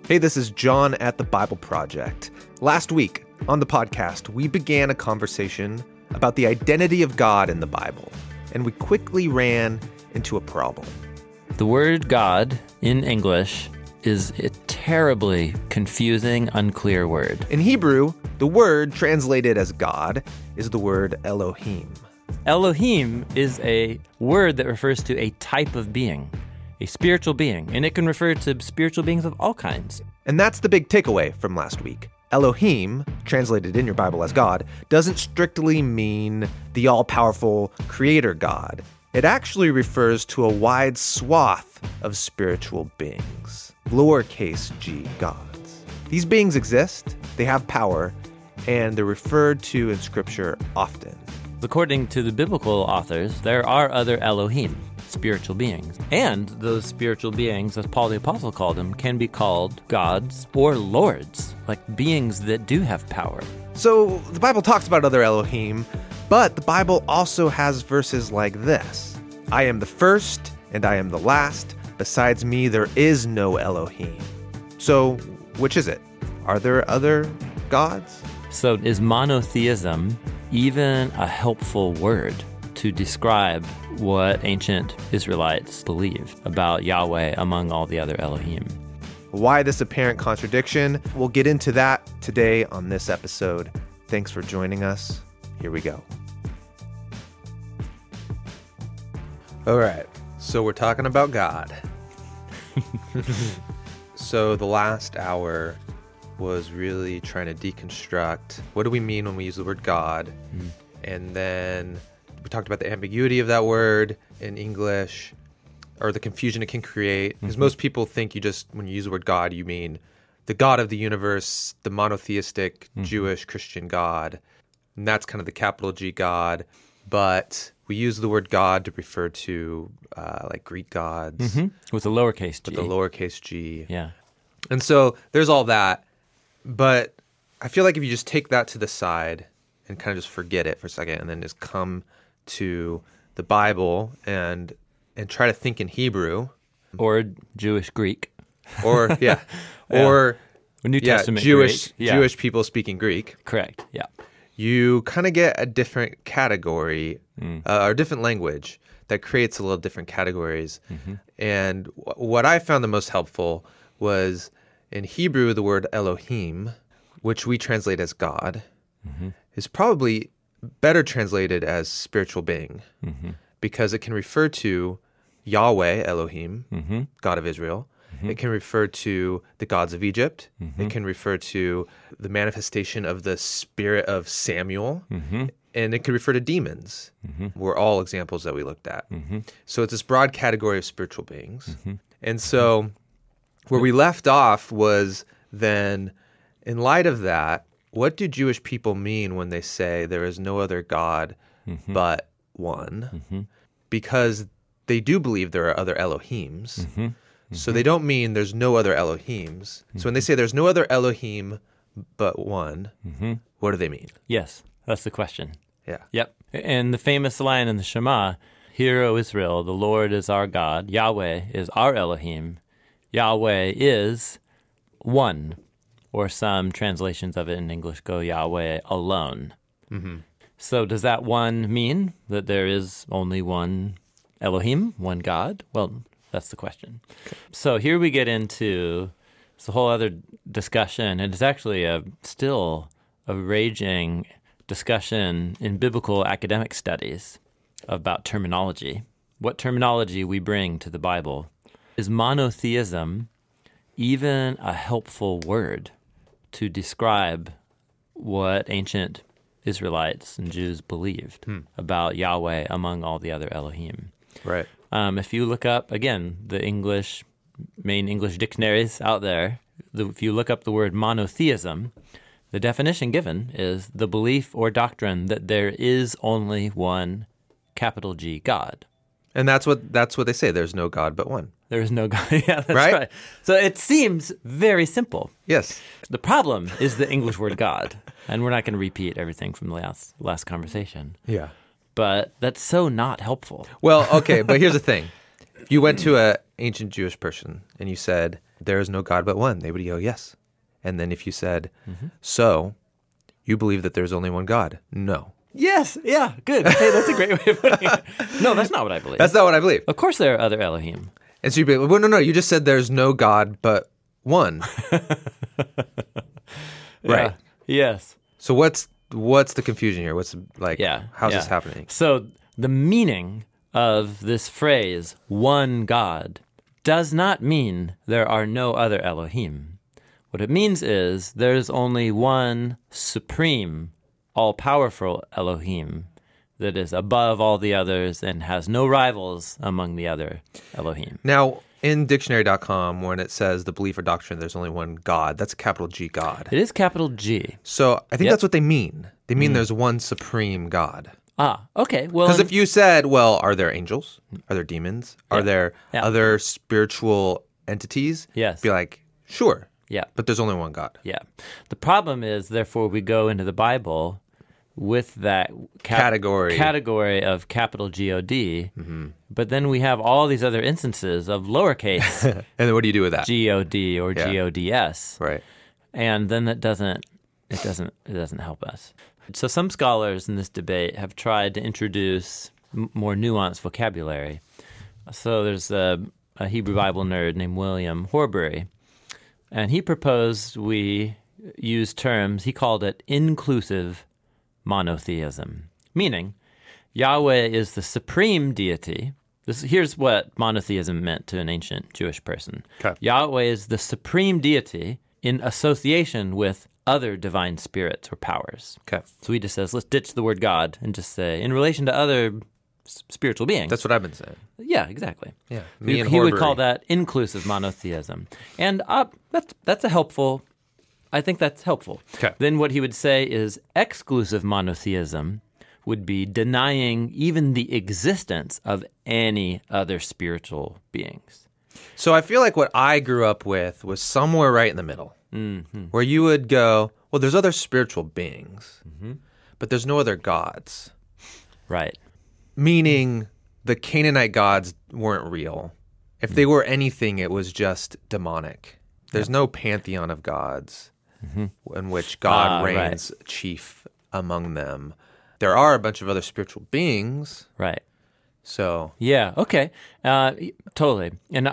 Hey, this is John at the Bible Project. Last week on the podcast, we began a conversation about the identity of God in the Bible, and we quickly ran into a problem. The word God in English is a terribly confusing, unclear word. In Hebrew, the word translated as God is the word Elohim. Elohim is a word that refers to a type of being, a spiritual being, and it can refer to spiritual beings of all kinds. And that's the big takeaway from last week. Elohim, translated in your Bible as God, doesn't strictly mean the all-powerful creator God. It actually refers to a wide swath of spiritual beings, lowercase g gods. These beings exist, they have power, and they're referred to in Scripture often. According to the biblical authors, there are other Elohim, spiritual beings. And those spiritual beings, as Paul the Apostle called them, can be called gods or lords, like beings that do have power. So the Bible talks about other Elohim, but the Bible also has verses like this. I am the first and I am the last. Besides me, there is no Elohim. So which is it? Are there other gods? So is monotheism even a helpful word to describe what ancient Israelites believed about Yahweh among all the other Elohim? Why this apparent contradiction? We'll get into that today on this episode. Thanks for joining us. Here we go. All right, so we're talking about God. So the last hour was really trying to deconstruct what do we mean when we use the word God, and then we talked about the ambiguity of that word in English, or the confusion it can create. Because most people think when you use the word God, you mean the God of the universe, the monotheistic Jewish Christian God. And that's kind of the capital G God. But we use the word God to refer to like Greek gods. With a lowercase g. With a lowercase g. Yeah. And so there's all that. But I feel like if you just take that to the side and kind of just forget it for a second and then just come to the Bible and try to think in Hebrew. Or Jewish Greek. Or, yeah. Yeah. Or New Testament Jewish Greek. Yeah. Jewish people speaking Greek. Correct, yeah. You kind of get a different category, or different language that creates a little different categories. And what I found the most helpful was in Hebrew, the word Elohim, which we translate as God, is probably better translated as spiritual being, because it can refer to Yahweh, Elohim, God of Israel. It can refer to the gods of Egypt. It can refer to the manifestation of the spirit of Samuel. And it can refer to demons, were all examples that we looked at. So it's this broad category of spiritual beings. And so where we left off was then, in light of that, what do Jewish people mean when they say there is no other God but one? Because they do believe there are other Elohims. So they don't mean there's no other Elohims. So when they say there's no other Elohim but one, what do they mean? Yes, that's the question. Yeah. Yep. And the famous line in the Shema, Hear, O Israel, the Lord is our God, Yahweh is our Elohim, Yahweh is one, or some translations of it in English go Yahweh alone. So does that one mean that there is only one Elohim, one God? Well, that's the question. Okay. So here we get into a whole other discussion, and it's actually still a raging discussion in biblical academic studies about terminology, what terminology we bring to the Bible. Is monotheism even a helpful word to describe what ancient Israelites and Jews believed about Yahweh among all the other Elohim? Right. If you look up, again, the main English dictionaries out there, if you look up the word monotheism, the definition given is the belief or doctrine that there is only one capital G God. And that's what they say. There's no God but one. There is no God. Yeah, that's right. So it seems very simple. Yes. The problem is the English word God. And we're not going to repeat everything from the last conversation. Yeah. But that's so not helpful. Well, okay, but here's the thing. If you went to an ancient Jewish person and you said, there is no God but one, they would go, yes. And then if you said, so you believe that there's only one God? No. Yes, yeah, good. Hey, that's a great way of putting it. No, that's not what I believe. That's not what I believe. Of course there are other Elohim. And so you'd be like, well, no, you just said there's no God but one. Right. Yes. So what's the confusion here? How's this happening? So the meaning of this phrase, one God, does not mean there are no other Elohim. What it means is there's only one supreme, all-powerful Elohim that is above all the others and has no rivals among the other Elohim. Now, in dictionary.com, when it says the belief or doctrine there's only one God, that's a capital G God. It is capital G. So I think that's what they mean. They mean there's one supreme God. Ah, okay. Well, because if you said, well, are there angels? Are there demons? Are there other spiritual entities? Yes. Be like, sure. Yeah. But there's only one God. Yeah. The problem is, therefore, we go into the Bible with that category of capital G-O-D, but then we have all these other instances of lowercase and then what do you do with that? G-O-D or G-O-D-S. Right. And then it doesn't help us. So some scholars in this debate have tried to introduce more nuanced vocabulary. So there's a Hebrew Bible nerd named William Horbury, and he proposed we use terms, he called it inclusive monotheism, meaning Yahweh is the supreme deity. Here's what monotheism meant to an ancient Jewish person. Okay. Yahweh is the supreme deity in association with other divine spirits or powers. Okay. So he just says, let's ditch the word God and just say, in relation to other spiritual beings. That's what I've been saying. Yeah, exactly. Yeah. He would call that inclusive monotheism. And that's a helpful... I think that's helpful. Okay. Then what he would say is exclusive monotheism would be denying even the existence of any other spiritual beings. So I feel like what I grew up with was somewhere right in the middle, where you would go, well, there's other spiritual beings, but there's no other gods. Right. Meaning the Canaanite gods weren't real. If they were anything, it was just demonic. There's no pantheon of gods. In which God reigns chief among them. There are a bunch of other spiritual beings. Right. So yeah, okay, totally. And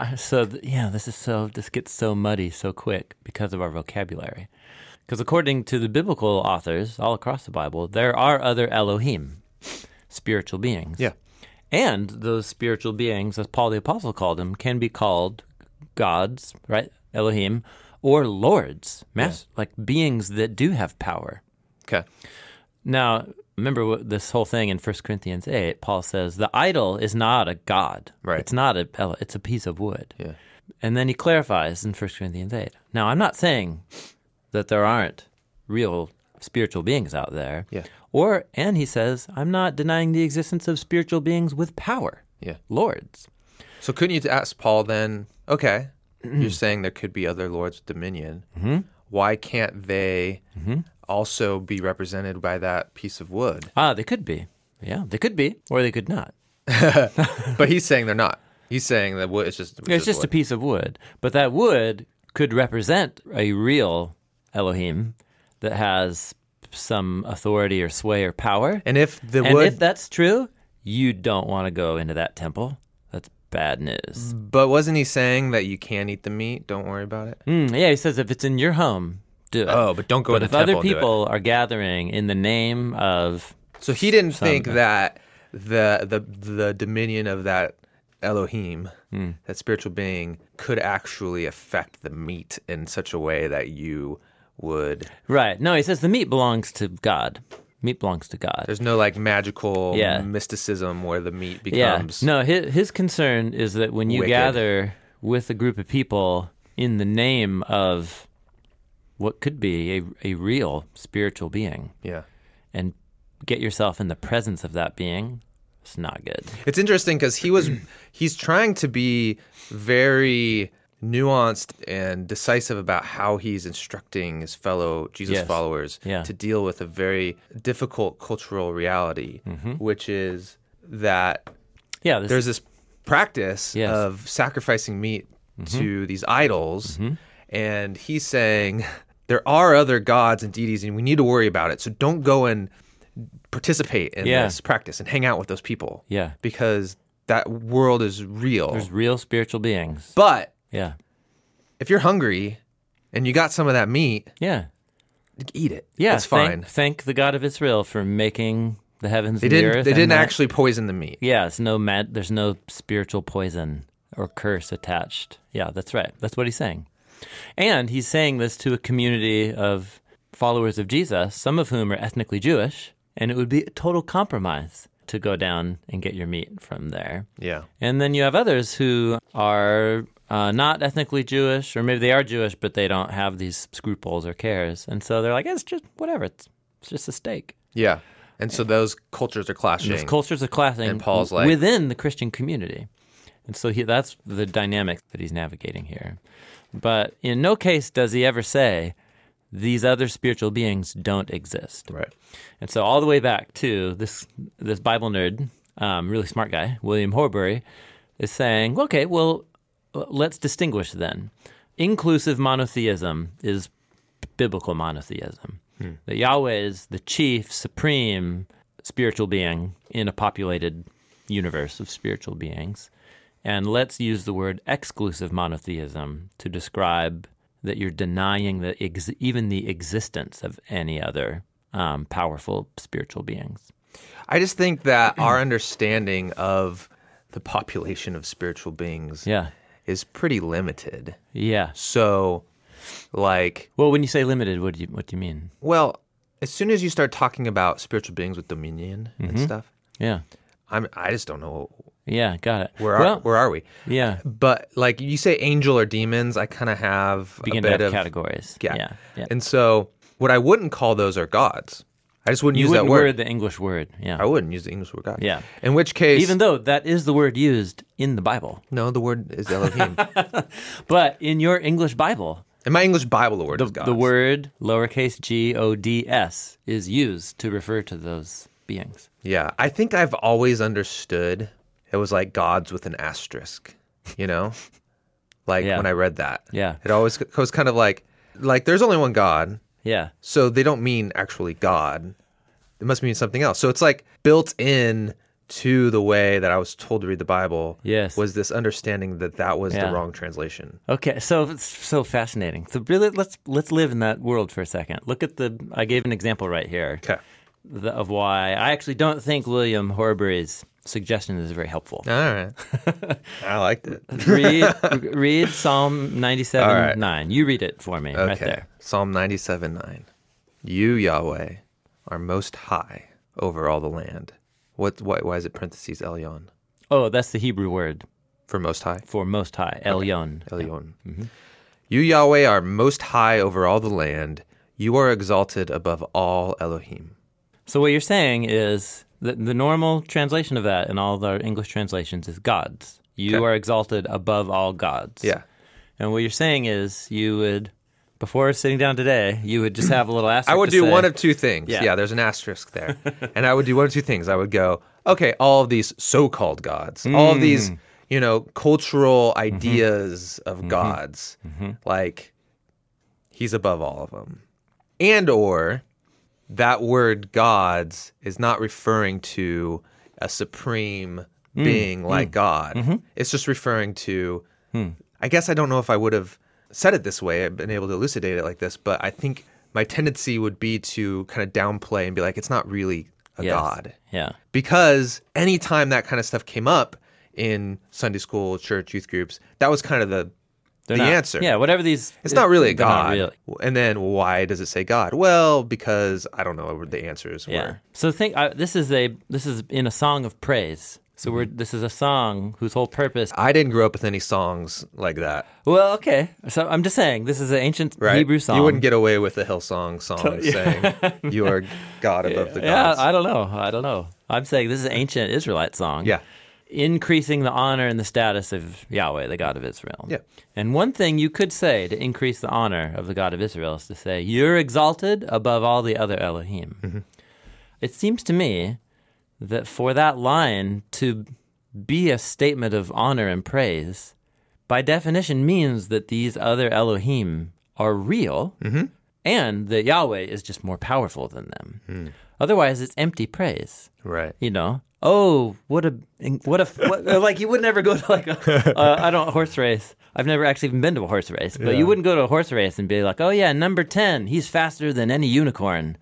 this gets so muddy so quick because of our vocabulary. Because according to the biblical authors all across the Bible, there are other Elohim, spiritual beings. Yeah. And those spiritual beings, as Paul the Apostle called them, can be called gods, right? Elohim. Or lords, like beings that do have power. Okay. Now, remember this whole thing in 1 Corinthians 8, Paul says, the idol is not a god. Right. It's a piece of wood. Yeah. And then he clarifies in 1 Corinthians 8. Now, I'm not saying that there aren't real spiritual beings out there. Yeah. And he says, I'm not denying the existence of spiritual beings with power. Yeah. Lords. So couldn't you ask Paul then, okay, you're saying there could be other lords of dominion. Why can't they also be represented by that piece of wood? They could be. Yeah, they could be, or they could not. But he's saying they're not. He's saying that wood is just a piece of wood. But that wood could represent a real Elohim that has some authority or sway or power. And if that's true, you don't want to go into that temple. That's bad news. But wasn't he saying that you can't eat the meat? Don't worry about it. Yeah, he says if it's in your home, do it. Oh, but don't go to the temple. But if other people are gathering in the name of, so he didn't think that the dominion of that Elohim, that spiritual being, could actually affect the meat in such a way that you would. Right. No, he says the meat belongs to God. Meat belongs to God. There's no like magical mysticism where the meat becomes. No, his concern is that when you gather with a group of people in the name of what could be a real spiritual being, and get yourself in the presence of that being, it's not good. It's interesting because he's trying to be very nuanced and decisive about how he's instructing his fellow Jesus followers to deal with a very difficult cultural reality, which is that there's this practice of sacrificing meat to these idols, and he's saying there are other gods and deities, and we need to worry about it. So don't go and participate in this practice and hang out with those people. Yeah. Because that world is real. There's real spiritual beings. But Yeah. if you're hungry and you got some of that meat, Yeah. eat it. Yeah. It's fine. Thank the God of Israel for making the heavens They and the didn't. earth. They and didn't that- actually poison the meat. Yeah, there's no spiritual poison or curse attached. Yeah, that's right. That's what he's saying. And he's saying this to a community of followers of Jesus, some of whom are ethnically Jewish, and it would be a total compromise to go down and get your meat from there. Yeah. And then you have others who are not ethnically Jewish, or maybe they are Jewish, but they don't have these scruples or cares. And so they're like, it's just whatever. It's just a steak. Yeah. And so those cultures are clashing. Those cultures are clashing And Paul's like- within the Christian community. And so that's the dynamic that he's navigating here. But in no case does he ever say, these other spiritual beings don't exist. Right. And so all the way back to this Bible nerd, really smart guy, William Horbury, is saying, okay, well, let's distinguish then. Inclusive monotheism is biblical monotheism. That Yahweh is the chief, supreme spiritual being in a populated universe of spiritual beings. And let's use the word exclusive monotheism to describe that you're denying even the existence of any other powerful spiritual beings. I just think that our understanding of the population of spiritual beings is pretty limited. Yeah. So, like, Well, when you say limited, what do you mean? well, as soon as you start talking about spiritual beings with dominion and stuff, Yeah. I just don't know Yeah, got it. where are we. Yeah. But like you say, angel or demons, I kind of have Begin a to bit have of categories. Yeah. Yeah. And so, what I wouldn't call those are gods. I just wouldn't You use that wouldn't word. the English word. Yeah. I wouldn't use the English word God. Yeah. In which case, Even though that is the word used in the Bible. no, the word is Elohim. But in your English Bible, In my English Bible, the word is God. the word lowercase gods is used to refer to those beings. Yeah, I think I've always understood it was like gods with an asterisk, you know? Like Yeah. when I read that. Yeah. It always was kind of like there's only one God, Yeah. so they don't mean actually God. It must mean something else. So it's like built in to the way that I was told to read the Bible Yes. was this understanding that was Yeah. the wrong translation. Okay, so it's so fascinating. So really, let's live in that world for a second. Look at I gave an example right here Okay. of why I actually don't think William Horbury's suggestion is very helpful. All right. I liked it. read Psalm 97:9. All right. 9. You read it for me right Okay. there. Psalm 97:9. You, Yahweh, are most high over all the land. Why is it parentheses Elyon? Oh, that's the Hebrew word For most high? for most high, Elyon. Elyon. You, Yahweh, are most high over all the land. You are exalted above all Elohim. So what you're saying is that the normal translation of that in all of our English translations is gods. You Okay. are exalted above all gods. Yeah. And what you're saying is you would, before sitting down today, you would just have a little asterisk. I would to do say, one of two things. Yeah. Yeah, there's an asterisk there. And I would do one of two things. I would go, okay, all of these so-called gods, all of these, cultural ideas of gods, like he's above all of them. And or that word gods is not referring to a supreme being like God. It's just referring to, I guess I don't know if I would have said it this way, I've been able to elucidate it like this, but I think my tendency would be to kind of downplay and be like, it's not really a Yes. God. Yeah. Because anytime that kind of stuff came up in Sunday school, church, youth groups, that was kind of the They're not- answer. Yeah, whatever these. It's not really a they're not God. really. And then why does it say God? Well, because I don't know what the answers Yeah. were. So this is in a song of praise. So this is a song whose whole purpose. I didn't grow up with any songs like that. Well, okay. So I'm just saying this is an ancient Right? Hebrew song. You wouldn't get away with a Hillsong song saying you are God above the gods. Yeah, I don't know. I'm saying this is an ancient Israelite song. Yeah. Increasing the honor and the status of Yahweh, the God of Israel. Yeah. And one thing you could say to increase the honor of the God of Israel is to say, you're exalted above all the other Elohim. It seems to me that for that line to be a statement of honor and praise, by definition means that these other Elohim are real and that Yahweh is just more powerful than them. Otherwise, it's empty praise. Right. You know, oh, what like you would never go to like a horse race. I've never actually even been to a horse race, but you wouldn't go to a horse race and be like, oh yeah, number 10, he's faster than any unicorn.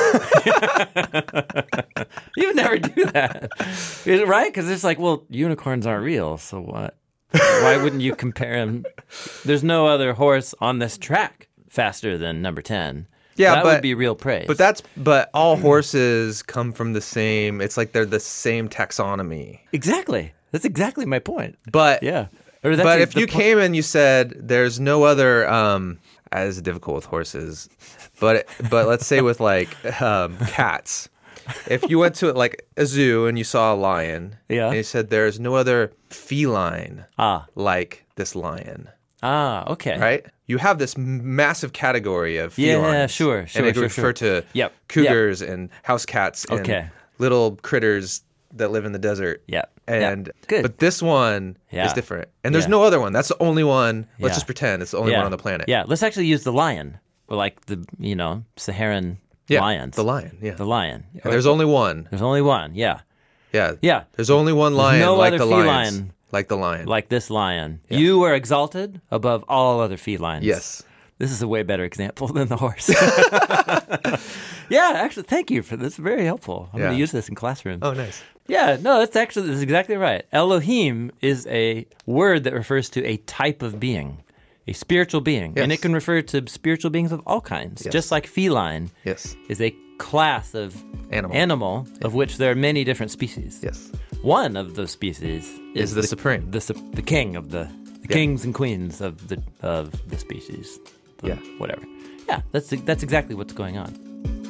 You would never do that, right? Because it's like, well, unicorns aren't real, so what? Why wouldn't you compare him? There's no other horse on this track faster than number 10. Yeah, that would be real praise. But all horses come from the same. It's like they're the same taxonomy. Exactly. That's exactly my point. But yeah. But if you came and you said there's no other, that is difficult with horses, but let's say with like cats. If you went to like a zoo and you saw a lion, and you said there's no other feline like this lion. Okay. Right? You have this massive category of felines. Yeah, sure. And they refer to cougars and house cats and little critters that live in the desert. Yeah. And good. But this one is different. And there's no other one. That's the only one. Let's just pretend it's the only one on the planet. Yeah. Let's actually use the lion. Or like the, Saharan lions. The lion. Yeah. The lion. And there's only one. There's only one. Yeah. Yeah. Yeah. There's only one lion no like other the lions. feline. Like the lion. Like this lion. Yeah. You are exalted above all other felines. Yes. This is a way better example than the horse. Yeah, actually, thank you for this. Very helpful. I'm going to use this in classrooms. Oh, nice. Yeah, no, that's exactly right. Elohim is a word that refers to a type of being, a spiritual being. Yes. And it can refer to spiritual beings of all kinds. Yes. Just like feline is a class of animal of which there are many different species. Yes. One of those species is the supreme. The king of the kings and queens of the species. Whatever. Yeah, that's exactly what's going on.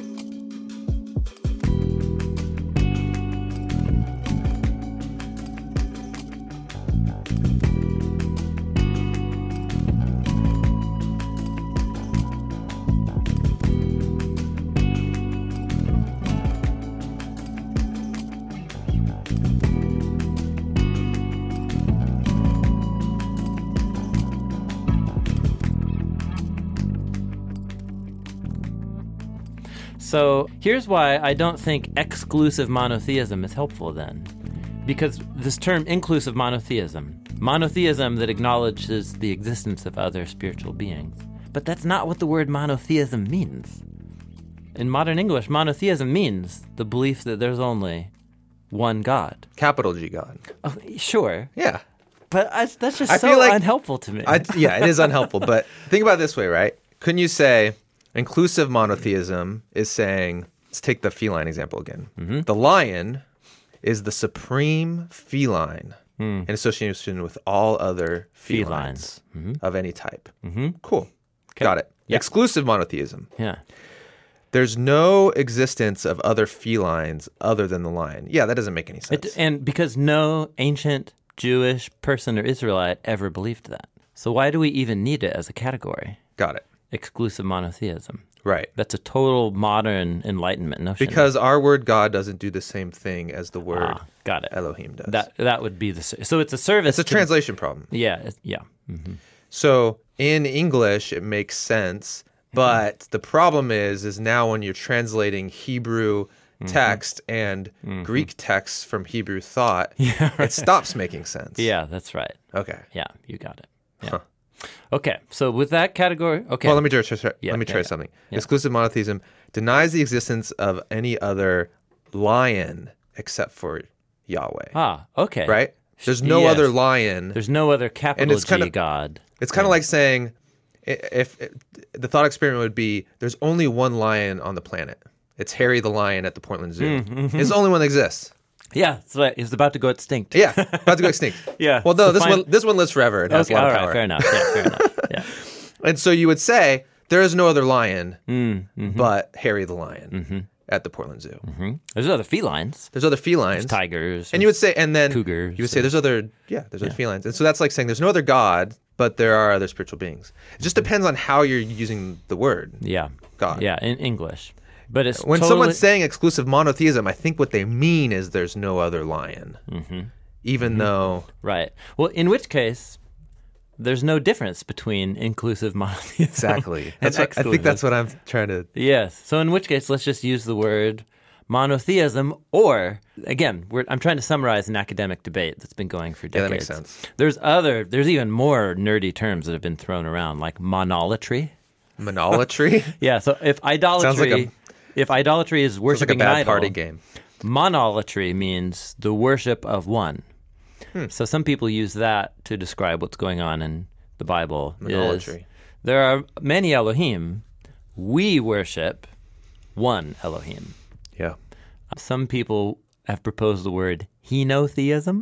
So here's why I don't think exclusive monotheism is helpful then. Because this term inclusive monotheism that acknowledges the existence of other spiritual beings. But that's not what the word monotheism means. In modern English, monotheism means the belief that there's only one God. Capital G God. Oh, sure. Yeah. But that's just so unhelpful to me. It is unhelpful. But think about it this way, right? Couldn't you say inclusive monotheism is saying, let's take the feline example again. Mm-hmm. The lion is the supreme feline in association with all other felines of any type. Mm-hmm. Cool. Okay. Got it. Yep. Exclusive monotheism. Yeah. There's no existence of other felines other than the lion. Yeah, that doesn't make any sense. And because no ancient Jewish person or Israelite ever believed that. So why do we even need it as a category? Got it. Exclusive monotheism. Right. That's a total modern Enlightenment notion. Because our word God doesn't do the same thing as the word got it. Elohim does. That would be so it's a service. It's a translation problem. Yeah. Yeah. Mm-hmm. So in English, it makes sense. But the problem is now when you're translating Hebrew text and Greek texts from Hebrew thought, it stops making sense. Yeah, that's right. Okay. Yeah, you got it. Yeah. Huh. Okay, so with that category, well, let me try something. Yeah. Exclusive monotheism denies the existence of any other lion except for Yahweh. Okay. Right? There's no other lion. There's no other capital G God. It's kind of like saying, if the thought experiment would be, there's only one lion on the planet. It's Harry the lion at the Portland Zoo. It's the only one that exists. Yeah, it's like it's about to go extinct. Yeah, about to go extinct. Yeah. Well, no, this one lives forever. It has a lot of power. Right, fair enough. Yeah, fair enough. Yeah. And so you would say there is no other lion but Harry the lion at the Portland Zoo. Mm-hmm. There's other felines. There's other felines. There's tigers. And you would say, and then cougars. You would say there's other felines. And so that's like saying there's no other God, but there are other spiritual beings. It just depends on how you're using the word. Yeah. God. Yeah, in English. But it's when someone's saying exclusive monotheism, I think what they mean is there's no other lion, even though right. Well, in which case, there's no difference between inclusive monotheism. Exactly. And I think that's what I'm trying to... Yes. So in which case, let's just use the word monotheism, or, again, I'm trying to summarize an academic debate that's been going for decades. Yeah, that makes sense. There's even more nerdy terms that have been thrown around, like monolatry. Monolatry? Yeah, so if idolatry is worshiping like a bad an idol, party game. Monolatry means the worship of one. So some people use that to describe what's going on in the Bible. Monolatry. There are many Elohim. We worship one Elohim. Yeah. Some people have proposed the word henotheism.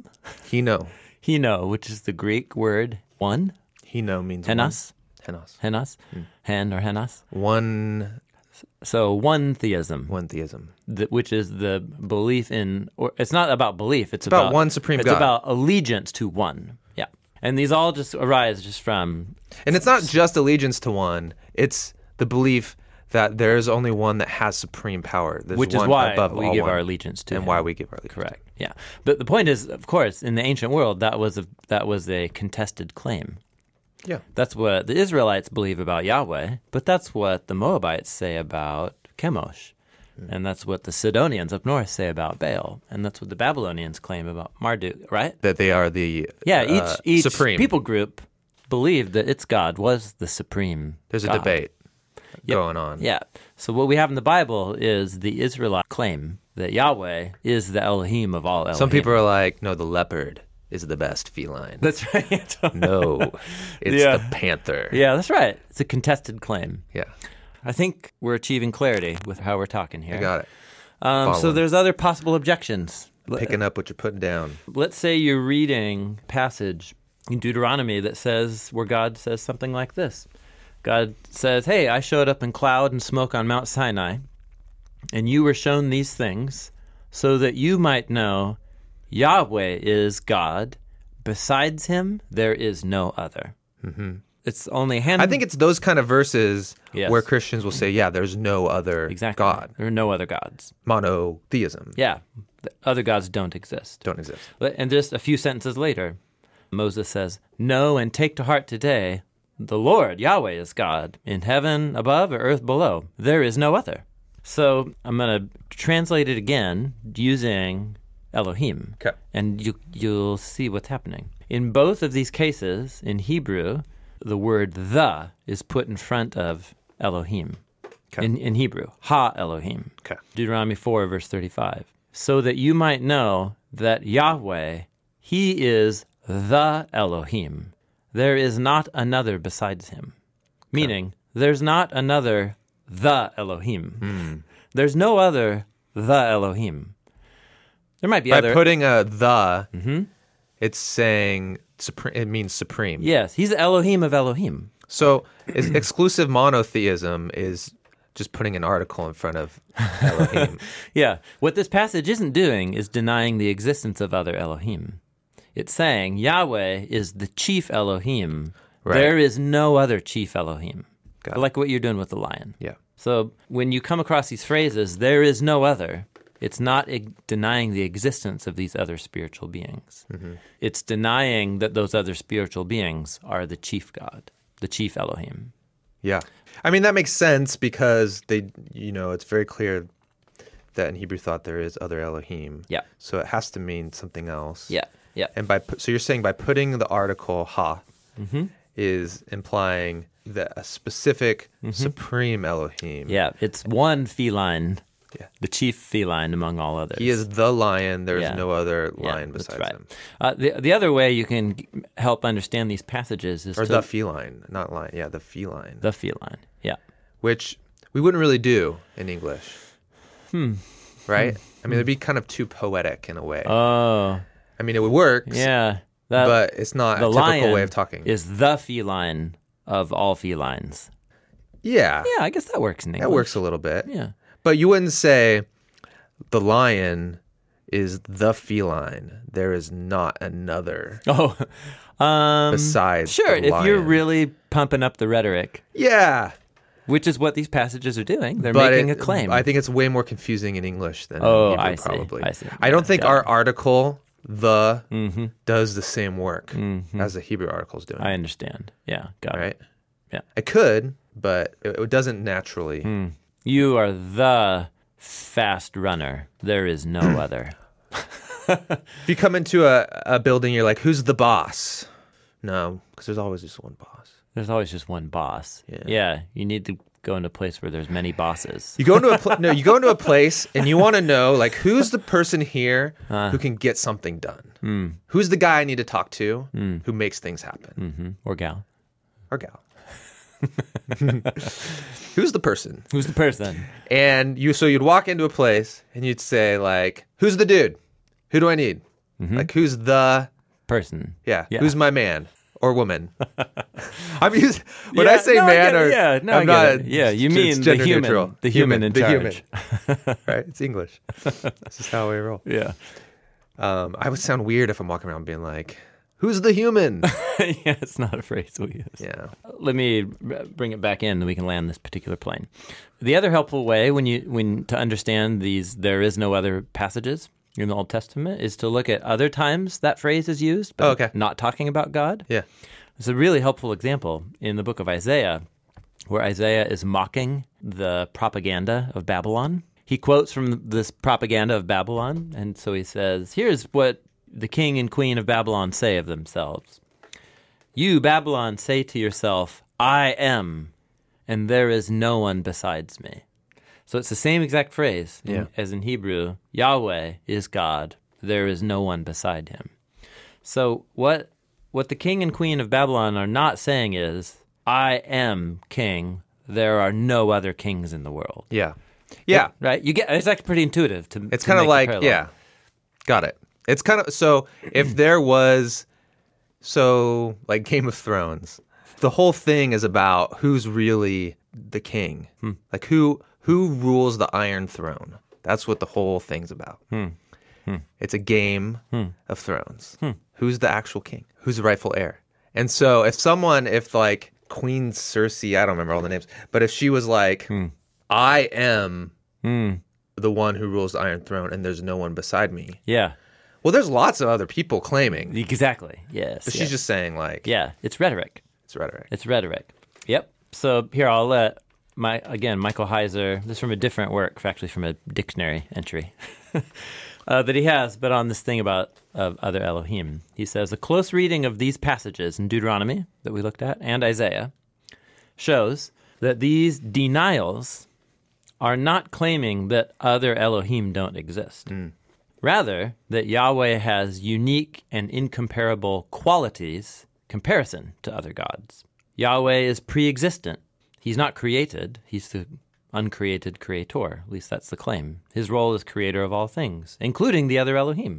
Heno, which is the Greek word one. Heno means Henos. one. Henos. Henos. Hen or henos. One So one theism. One theism. Which is the belief in, or it's not about belief. It's about one supreme God. It's about allegiance to one. Yeah. And these all just arise just from... And it's not just allegiance to one. It's the belief that there's only one that has supreme power. There's which one is why above we all give one. our allegiance to and him. why we give our allegiance. Correct. Yeah. But the point is, of course, in the ancient world, that was a contested claim. Yeah. That's what the Israelites believe about Yahweh, but that's what the Moabites say about Chemosh. And that's what the Sidonians up north say about Baal. And that's what the Babylonians claim about Marduk, right? That they are the each supreme. people group believed that its God was the supreme There's a God. debate going on. Yeah. So what we have in the Bible is the Israelite claim that Yahweh is the Elohim of all Elohim. Some people are like, no, the leopard is the best feline. That's right. No, it's the panther. Yeah, that's right. It's a contested claim. Yeah. I think we're achieving clarity with how we're talking here. I got it. So there's other possible objections. Picking up what you're putting down. Let's say you're reading a passage in Deuteronomy that says, where God says something like this. God says, hey, I showed up in cloud and smoke on Mount Sinai, and you were shown these things so that you might know Yahweh is God. Besides him, there is no other. Mm-hmm. It's only him. I think it's those kind of verses Yes. where Christians will say, yeah, there's no other Exactly. God. There are no other gods. Monotheism. Yeah. The other gods don't exist. Don't exist. And just a few sentences later, Moses says, know and take to heart today, the Lord, Yahweh, is God. In heaven above or earth below, there is no other. So I'm going to translate it again using Elohim. Okay. And you'll see what's happening. In both of these cases, in Hebrew, the word the is put in front of Elohim. Okay. In Hebrew, ha Elohim. Okay. Deuteronomy 4, verse 35. So that you might know that Yahweh, he is the Elohim. There is not another besides him. Meaning, there's not another the Elohim. There's no other the Elohim. There might be By other... putting a the, it's saying it means supreme. Yes, he's the Elohim of Elohim. So exclusive monotheism is just putting an article in front of Elohim. Yeah. What this passage isn't doing is denying the existence of other Elohim. It's saying Yahweh is the chief Elohim. Right. There is no other chief Elohim. Got it. Like what you're doing with the lion. Yeah. So when you come across these phrases, there is no other, it's not denying the existence of these other spiritual beings. Mm-hmm. It's denying that those other spiritual beings are the chief God, the chief Elohim. Yeah. I mean, that makes sense because it's very clear that in Hebrew thought there is other Elohim. Yeah. So it has to mean something else. Yeah. Yeah. And so you're saying by putting the article ha is implying that a specific supreme Elohim. Yeah. It's one feline. Yeah. The chief feline among all others. He is the lion. There's Yeah. no other lion that's besides right. him. The other way you can help understand these passages is Or the feline, not lion. Yeah, the feline. the feline. Yeah. Which we wouldn't really do in English. Right? I mean, it'd be kind of too poetic in a way. Oh. I mean, it would work, Yeah. but it's not a the typical lion way of talking. is the feline of all felines. Yeah. Yeah, I guess that works in English. That works a little bit. Yeah. But you wouldn't say the lion is the feline. There is not another Oh. besides Sure, the if you're lion. really pumping up the rhetoric, Yeah. which is what these passages are doing. They're But making a claim. I think it's way more confusing in English than Oh, in Hebrew, I see. probably. I see. I don't think Yeah. our article the does the same work as the Hebrew article is doing. I understand. Yeah, got right? it. Yeah. It could, but it doesn't naturally. You are the fast runner. There is no other. If you come into a building, you're like, who's the boss? No, because there's always just one boss. There's always just one boss. Yeah, you need to go into a place where there's many bosses. You go into you go into a place and you want to know, like, who's the person here who can get something done? Who's the guy I need to talk to who makes things happen? Or gal. Or gal. Who's the person? Who's the person? And so you'd walk into a place and you'd say, like, who's the dude? Who do I need? Like, who's the person? Yeah. Who's my man or woman? I'm used when I say man or I get it. Yeah, you mean the human, neutral. The human in charge. Right? It's English. This is how we roll. Yeah. I would sound weird if I'm walking around being like, who's the human? Yeah, it's not a phrase we use. Yeah. Let me bring it back in and we can land this particular plane. The other helpful way to understand these there is no other passages in the Old Testament is to look at other times that phrase is used, but not talking about God. Yeah. It's a really helpful example in the book of Isaiah, where Isaiah is mocking the propaganda of Babylon. He quotes from this propaganda of Babylon, and so he says, here's what the king and queen of Babylon say of themselves. You, Babylon, say to yourself, I am, and there is no one besides me. So it's the same exact phrase as in Hebrew. Yahweh is God. There is no one beside him. So what the king and queen of Babylon are not saying is, I am king. There are no other kings in the world. Yeah. Yeah. Right? It's actually pretty intuitive. It's kind of like, got it. It's kind of, so if there was, like Game of Thrones, the whole thing is about who's really the king. Like who rules the Iron Throne. That's what the whole thing's about. It's a game of thrones. Who's the actual king? Who's the rightful heir? And so if like Queen Cersei, I don't remember all the names, but if she was like, I am the one who rules the Iron Throne and there's no one beside me. Yeah. Well, there's lots of other people claiming. Exactly. Yes. But she's just saying like... Yeah, it's rhetoric. It's rhetoric. Yep. So here, I'll let Michael Heiser, this is from a different work, actually from a dictionary entry that he has, but on this thing about other Elohim. He says, a close reading of these passages in Deuteronomy that we looked at and Isaiah shows that these denials are not claiming that other Elohim don't exist. Rather, that Yahweh has unique and incomparable qualities comparison to other gods. Yahweh is pre-existent. He's not created. He's the uncreated creator. At least that's the claim. His role is creator of all things, including the other Elohim.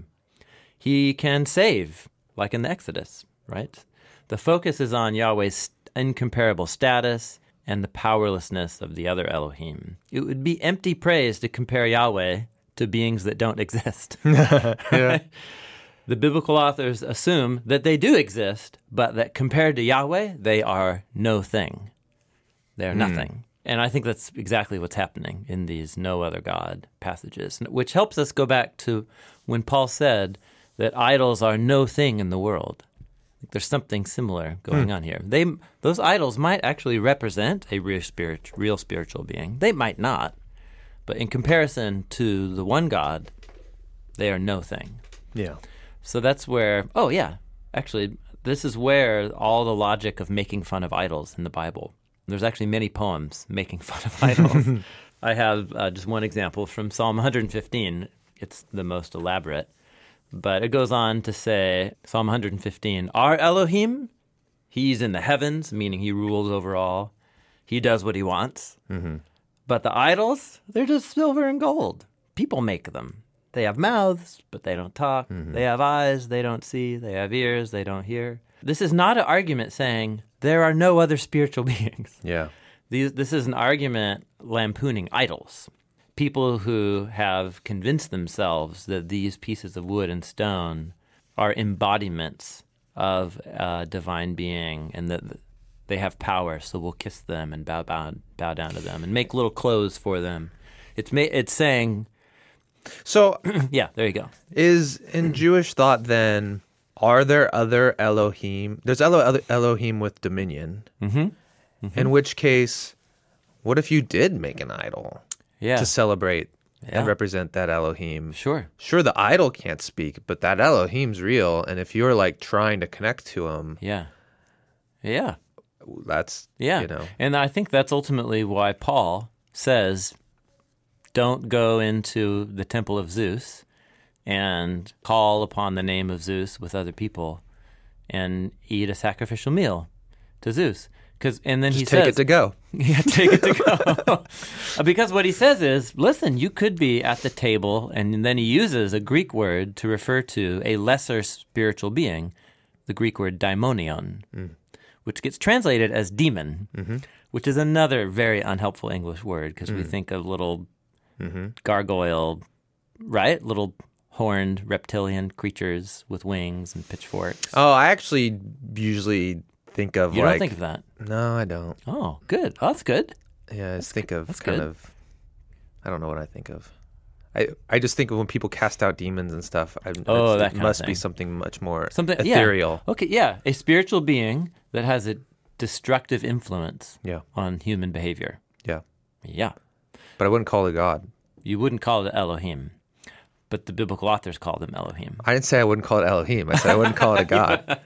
He can save, like in the Exodus, right? The focus is on Yahweh's incomparable status and the powerlessness of the other Elohim. It would be empty praise to compare Yahweh to beings that don't exist. Yeah. The biblical authors assume that they do exist, but that compared to Yahweh, they are no thing. They are nothing. And I think that's exactly what's happening in these no other God passages, which helps us go back to when Paul said that idols are no thing in the world. There's something similar going on here. Those idols might actually represent a real spiritual being. They might not. But in comparison to the one God, they are no thing. Yeah. So that's where, actually, this is where all the logic of making fun of idols in the Bible. There's actually many poems making fun of idols. I have just one example from Psalm 115. It's the most elaborate. But it goes on to say, Psalm 115, our Elohim, he's in the heavens, meaning he rules over all. He does what he wants. Mm-hmm. But the idols, they're just silver and gold. People make them. They have mouths, but they don't talk. Mm-hmm. They have eyes, they don't see. They have ears, they don't hear. This is not an argument saying there are no other spiritual beings. Yeah. This is an argument lampooning idols. People who have convinced themselves that these pieces of wood and stone are embodiments of a divine being and that they have power, so we'll kiss them and bow down to them and make little clothes for them. It's saying So Yeah, there you go. is in Jewish thought then, are there other Elohim? There's other Elohim with dominion. In which case, what if you did make an idol Yeah. to celebrate Yeah. and represent that Elohim? Sure. Sure, the idol can't speak, but that Elohim's real. And if you're like trying to connect to him, Yeah. Yeah. that's, Yeah. you know. And I think that's ultimately why Paul says, don't go into the temple of Zeus and call upon the name of Zeus with other people and eat a sacrificial meal to Zeus. And then he Just take says, it to go. Yeah, take it to go. Because what he says is, listen, you could be at the table, and then he uses a Greek word to refer to a lesser spiritual being, the Greek word daimonion, which gets translated as demon, which is another very unhelpful English word because we think of little gargoyle, right? Little horned reptilian creatures with wings and pitchforks. Oh, I actually usually think of You like... don't think of that? No, I don't. Oh, good. Oh, that's good. Yeah, I just think of that's kind good. of... I don't know what I think of. I just think of when people cast out demons and stuff. That it kind of must be thing. something much more Something ethereal. Yeah. Okay, yeah, a spiritual being that has a destructive influence Yeah, on human behavior. yeah. Yeah, But I wouldn't call it God. you wouldn't call it Elohim, but the biblical authors call them Elohim. I didn't say I wouldn't call it Elohim. I said I wouldn't call it a God.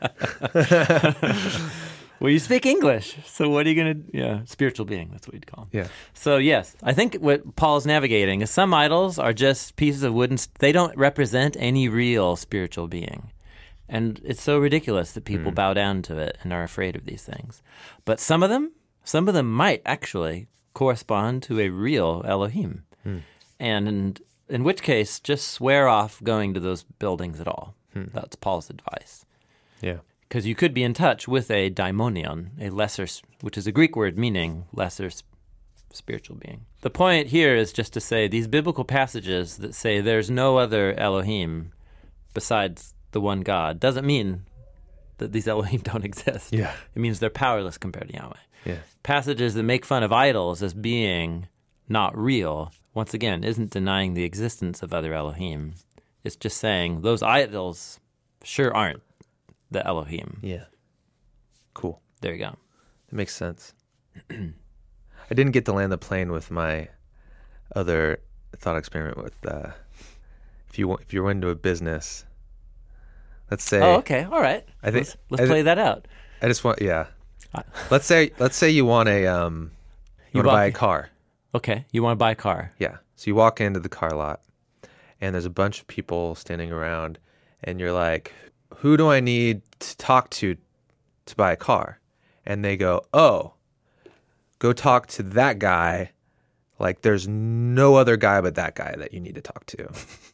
Well, you speak English, so what are you going to? Yeah, spiritual being. That's what you'd call them. Yeah. So yes, I think what Paul's navigating is some idols are just pieces of wood, and they don't represent any real spiritual being. And it's so ridiculous that people bow down to it and are afraid of these things. But some of them might actually correspond to a real Elohim. And in which case, just swear off going to those buildings at all. That's Paul's advice. Yeah. Because you could be in touch with a daimonion, a lesser, which is a Greek word meaning lesser spiritual being. The point here is just to say these biblical passages that say there's no other Elohim besides the one God doesn't mean that these Elohim don't exist. Yeah. It means they're powerless compared to Yahweh. Yeah. Passages that make fun of idols as being not real, once again, isn't denying the existence of other Elohim. It's just saying those idols sure aren't the Elohim. Yeah. Cool. There you go. It makes sense. I didn't get to land the plane with my other thought experiment with if you're into a business, let's say. Oh, okay. All right. I think Let's play that out. I just want Let's say you want you want to buy a car. Okay. You want to buy a car. Yeah. So you walk into the car lot and there's a bunch of people standing around and you're like, who do I need to talk to buy a car? And they go, oh, go talk to that guy. Like there's no other guy but that guy that you need to talk to.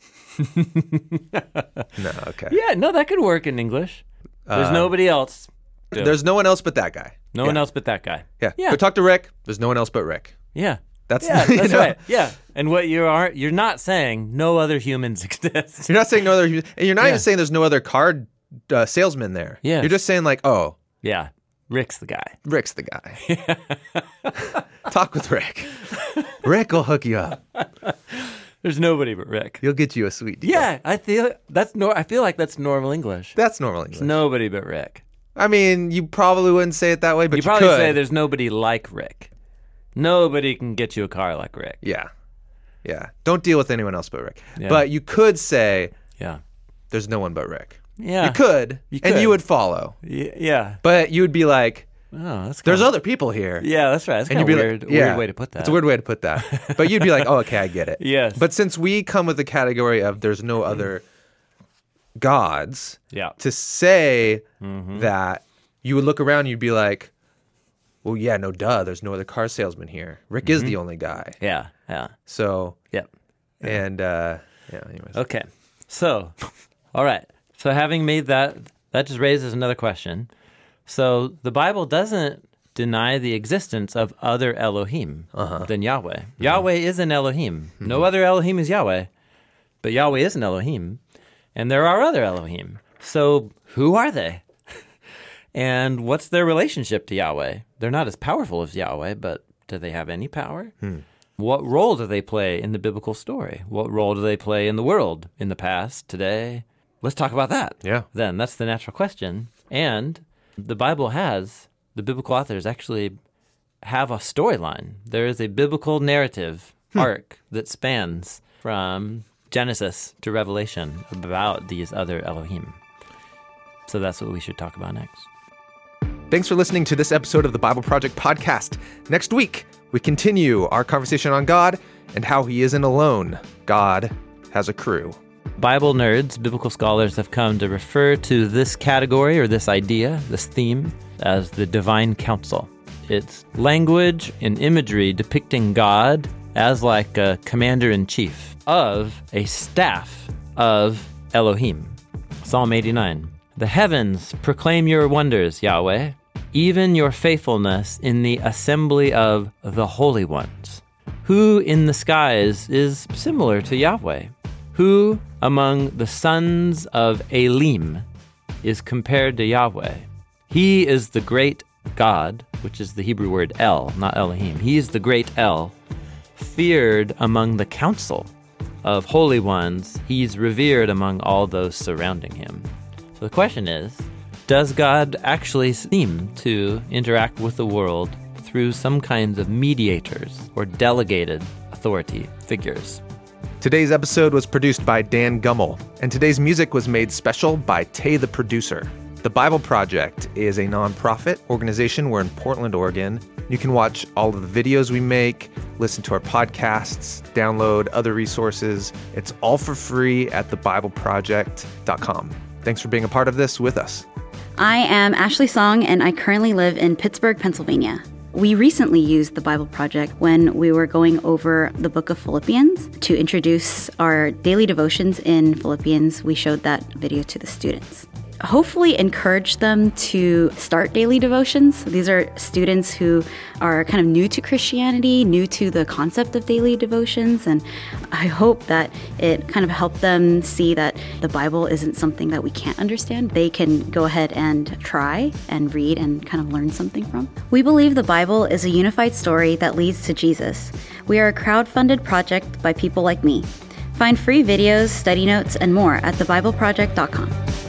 No, okay. Yeah, no, that could work in English. There's nobody else. There's no one else but that guy. No one else but that guy. Yeah. Yeah. Go talk to Rick. There's no one else but Rick. Yeah. That's That's right. Yeah. And what you're not saying no other humans exist. You're not saying no other, and you're not Yeah. even saying there's no other car salesman there. Yes. You're just saying like, oh, Yeah. Rick's the guy. Rick's the guy. Talk with Rick. Rick will hook you up. There's nobody but Rick. He'll get you a sweet deal. Yeah, I feel like that's normal English. That's normal English. Nobody but Rick. I mean, you probably wouldn't say it that way, but You you probably could. say there's nobody like Rick. Nobody can get you a car like Rick. Yeah. Yeah. Don't deal with anyone else but Rick. Yeah. But you could say Yeah. there's no one but Rick. Yeah. You could. You And could. you would follow. Yeah. But you would be like, Oh, that's there's kinda, other people here. Yeah, that's right. That's And kind you'd of be weird. like, yeah, Weird way to put that. It's a weird way to put that. But you'd be like, oh, okay, I get it. Yes. But since we come with the category of there's no other gods, Yeah. to say that you would look around and you'd be like, well, yeah, no duh, there's no other car salesman here. Rick is the only guy. Yeah. Yeah. So, Yep. and anyways. Okay. So, all right. So having made that just raises another question. So the Bible doesn't deny the existence of other Elohim than Yahweh. Yahweh is an Elohim. No other Elohim is Yahweh, but Yahweh is an Elohim, and there are other Elohim. So who are they? And what's their relationship to Yahweh? They're not as powerful as Yahweh, but do they have any power? What role do they play in the biblical story? What role do they play in the world, in the past, today? Let's talk about that. Yeah. Then that's the natural question. And the biblical authors actually have a storyline. There is a biblical narrative arc that spans from Genesis to Revelation about these other Elohim. So that's what we should talk about next. Thanks for listening to this episode of the Bible Project podcast. Next week, we continue our conversation on God and how he isn't alone. God has a crew. Bible nerds, biblical scholars have come to refer to this category or this idea, this theme, as the divine council. It's language and imagery depicting God as like a commander-in-chief of a staff of Elohim. Psalm 89. The heavens proclaim your wonders, Yahweh, even your faithfulness in the assembly of the holy ones. Who in the skies is similar to Yahweh? Who among the sons of Elim is compared to Yahweh? He is the great God, which is the Hebrew word El, not Elohim. He is the great El, feared among the council of holy ones. He's revered among all those surrounding him. So the question is, does God actually seem to interact with the world through some kinds of mediators or delegated authority figures? Today's episode was produced by Dan Gummel, and today's music was made special by Tay the producer. The Bible Project is a nonprofit organization. We're in Portland, Oregon. You can watch all of the videos we make, listen to our podcasts, download other resources. It's all for free at thebibleproject.com. Thanks for being a part of this with us. I am Ashley Song, and I currently live in Pittsburgh, Pennsylvania. We recently used the Bible Project when we were going over the book of Philippians to introduce our daily devotions in Philippians. We showed that video to the students. Hopefully encourage them to start daily devotions. These are students who are kind of new to Christianity, new to the concept of daily devotions, and I hope that it kind of helped them see that the Bible isn't something that we can't understand. They can go ahead and try and read and kind of learn something from. We believe the Bible is a unified story that leads to Jesus. We are a crowd-funded project by people like me. Find free videos, study notes, and more at thebibleproject.com.